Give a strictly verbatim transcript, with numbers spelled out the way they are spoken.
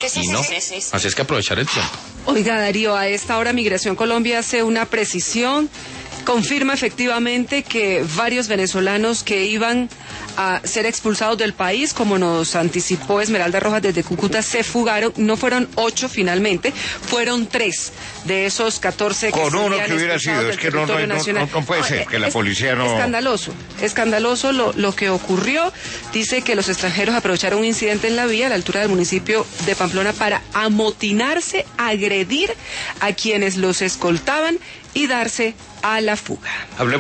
Y no, así es que aprovechar el tiempo. Oiga, Darío, a esta hora Migración Colombia hace una precisión, confirma efectivamente que varios venezolanos que iban a ser expulsados del país, como nos anticipó Esmeralda Rojas desde Cúcuta, se fugaron. No fueron ocho finalmente, fueron tres de esos catorce que con uno que hubiera sido, es que no, no, no, no puede ser que la es, policía no... Escandaloso, escandaloso lo, lo que ocurrió. Dice que los extranjeros aprovecharon un incidente en la vía a la altura del municipio de Pamplona para amotinarse, agredir a quienes los escoltaban y darse a la fuga. Hablemos